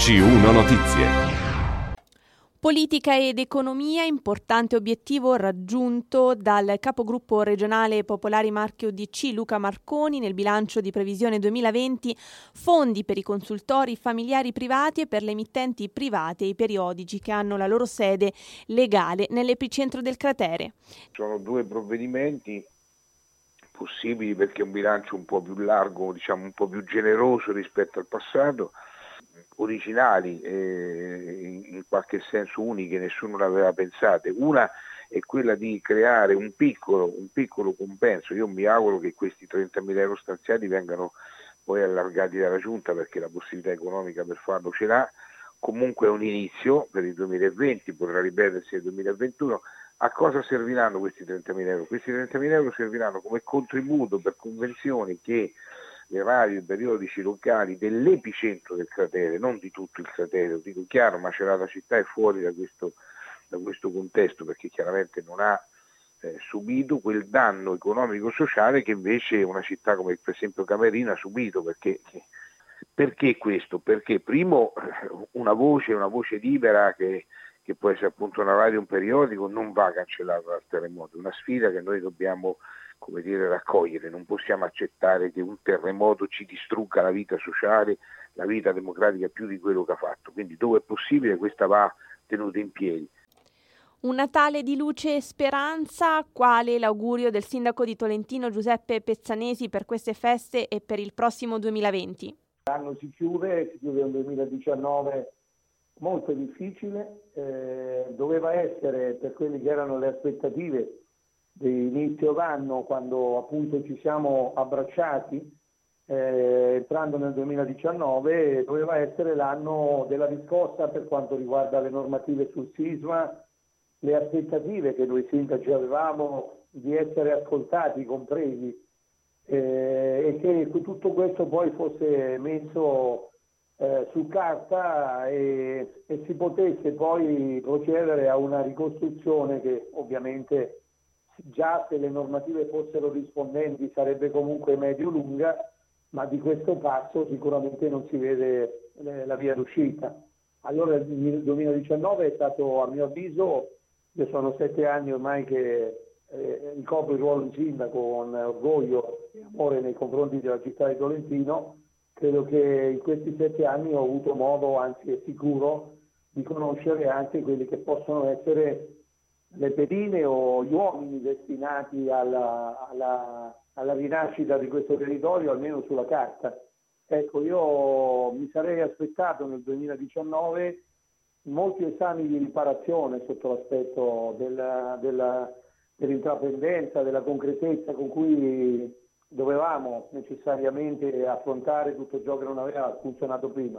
TG1 Notizie. Politica ed economia, importante obiettivo raggiunto dal capogruppo regionale Popolari Marche UDC Luca Marconi nel bilancio di previsione 2020, fondi per i consultori familiari privati e per le emittenti private e i periodici che hanno la loro sede legale nell'epicentro del cratere. Sono due provvedimenti possibili perché è un bilancio un po' più largo, diciamo un po' più generoso rispetto al passato, originali e in qualche senso uniche, nessuno l'aveva pensate. Una è quella di creare un piccolo compenso. Io mi auguro che questi 30.000 euro stanziati vengano poi allargati dalla Giunta, perché la possibilità economica per farlo ce l'ha. Comunque è un inizio per il 2020, potrà ripetersi nel 2021. A cosa serviranno questi 30.000 euro? Questi 30.000 euro serviranno come contributo per convenzioni che le radio e periodici locali dell'epicentro del cratere, non di tutto il cratere, lo dico chiaro, Macerata città è fuori da questo contesto, perché chiaramente non ha subito quel danno economico-sociale che invece una città come per esempio Camerino ha subito. Perché questo? Perché primo una voce libera che può essere appunto una radio, un periodico, non va cancellata dal terremoto, è una sfida che noi dobbiamo raccogliere. Non possiamo accettare che un terremoto ci distrugga la vita sociale, la vita democratica più di quello che ha fatto. Quindi dove è possibile questa va tenuta in piedi. Un Natale di luce e speranza, quale l'augurio del sindaco di Tolentino Giuseppe Pezzanesi per queste feste e per il prossimo 2020. L'anno si chiude un 2019 molto difficile, doveva essere, per quelle che erano le aspettative di inizio d'anno, quando appunto ci siamo abbracciati entrando nel 2019, doveva essere l'anno della riscossa per quanto riguarda le normative sul sisma, le aspettative che noi sindaci avevamo di essere ascoltati, compresi, e che tutto questo poi fosse messo su carta e si potesse poi procedere a una ricostruzione che ovviamente, già se le normative fossero rispondenti, sarebbe comunque medio-lunga, ma di questo passo sicuramente non si vede la via d'uscita. Allora il 2019 è stato, a mio avviso, io sono 7 anni ormai che ricopro il ruolo di sindaco con orgoglio e amore nei confronti della città di Tolentino. Credo che in questi 7 anni ho avuto modo, anzi è sicuro, di conoscere anche quelli che possono essere le pedine o gli uomini destinati alla rinascita di questo territorio, almeno sulla carta. Ecco, io mi sarei aspettato nel 2019 molti esami di riparazione sotto l'aspetto dell'intraprendenza, della concretezza con cui dovevamo necessariamente affrontare tutto ciò che non aveva funzionato prima.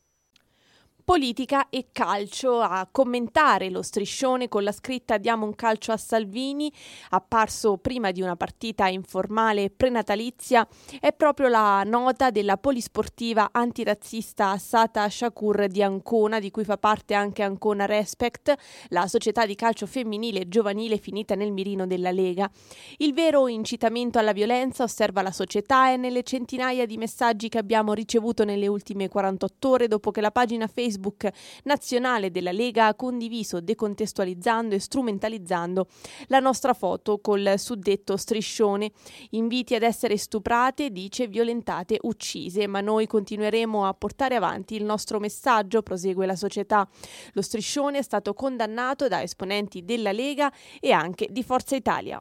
Politica e calcio. A commentare lo striscione con la scritta "Diamo un calcio a Salvini", apparso prima di una partita informale prenatalizia, è proprio la nota della polisportiva antirazzista Assata Shakur di Ancona, di cui fa parte anche Ancona Respect, la società di calcio femminile e giovanile finita nel mirino della Lega. Il vero incitamento alla violenza, osserva la società, è nelle centinaia di messaggi che abbiamo ricevuto nelle ultime 48 ore dopo che la pagina Facebook nazionale della Lega ha condiviso, decontestualizzando e strumentalizzando la nostra foto col suddetto striscione. Inviti ad essere stuprate, dice, violentate, uccise, ma noi continueremo a portare avanti il nostro messaggio, prosegue la società. Lo striscione è stato condannato da esponenti della Lega e anche di Forza Italia.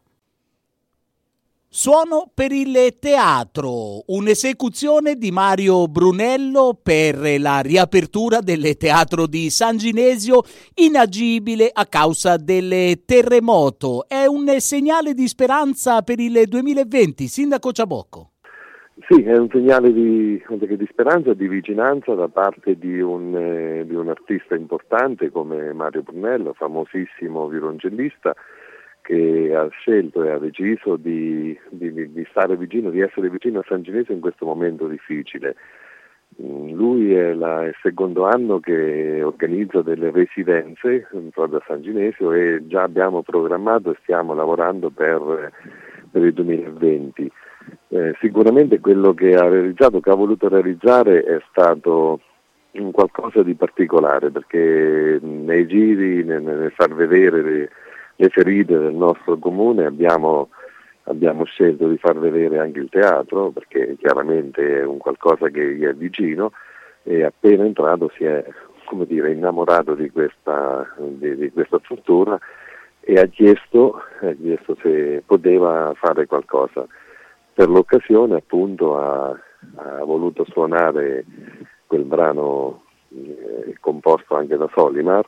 Suono per il teatro, un'esecuzione di Mario Brunello per la riapertura del teatro di San Ginesio, inagibile a causa del terremoto. È un segnale di speranza per il 2020, Sindaco Ciabocco. Sì, è un segnale di speranza e di vicinanza da parte di un artista importante come Mario Brunello, famosissimo violoncellista, che ha scelto e ha deciso di stare vicino, di essere vicino a San Ginesio in questo momento difficile. Lui è il secondo anno che organizza delle residenze proprio a San Ginesio e già abbiamo programmato e stiamo lavorando per il 2020. Sicuramente quello che ha voluto realizzare è stato un qualcosa di particolare, perché nei giri, nel far vedere le ferite del nostro comune abbiamo scelto di far vedere anche il teatro, perché chiaramente è un qualcosa che gli è vicino, e appena entrato si è, come dire, innamorato di questa struttura e ha chiesto se poteva fare qualcosa. Per l'occasione appunto ha voluto suonare quel brano composto anche da Solimar,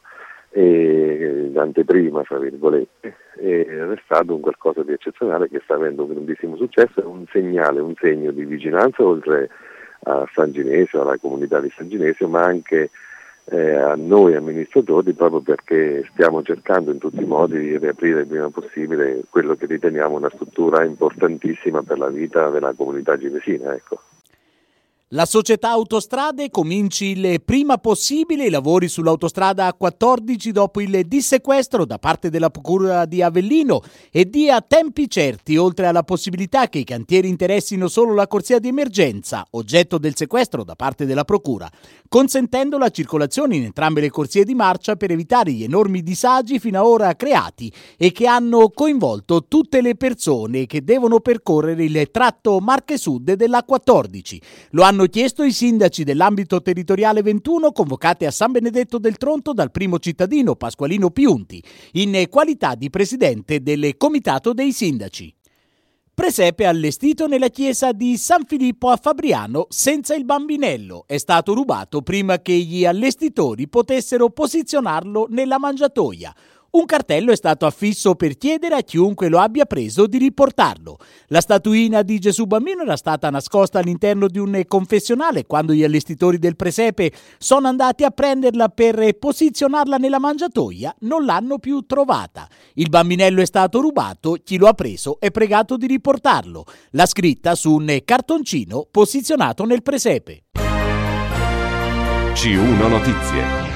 e l'anteprima, fra virgolette, ed è stato un qualcosa di eccezionale che sta avendo un grandissimo successo, è un segnale, un segno di vicinanza oltre a San Ginesio, alla comunità di San Ginesio, ma anche a noi amministratori, proprio perché stiamo cercando in tutti i modi di riaprire il prima possibile quello che riteniamo una struttura importantissima per la vita della comunità ginesina, ecco. La società Autostrade cominci il prima possibile i lavori sull'autostrada A14 dopo il dissequestro da parte della Procura di Avellino e dia tempi certi, oltre alla possibilità che i cantieri interessino solo la corsia di emergenza, oggetto del sequestro da parte della Procura, consentendo la circolazione in entrambe le corsie di marcia per evitare gli enormi disagi fino ad ora creati e che hanno coinvolto tutte le persone che devono percorrere il tratto Marche Sud dell'A14. Lo hanno chiesto i sindaci dell'ambito territoriale 21 convocati a San Benedetto del Tronto dal primo cittadino Pasqualino Piunti, in qualità di presidente del comitato dei sindaci. Presepe allestito nella chiesa di San Filippo a Fabriano senza il bambinello. È stato rubato prima che gli allestitori potessero posizionarlo nella mangiatoia. Un cartello è stato affisso per chiedere a chiunque lo abbia preso di riportarlo. La statuina di Gesù Bambino era stata nascosta all'interno di un confessionale quando gli allestitori del presepe sono andati a prenderla per posizionarla nella mangiatoia, non l'hanno più trovata. Il bambinello è stato rubato, chi lo ha preso è pregato di riportarlo. La scritta su un cartoncino posizionato nel presepe. C1 Notizie.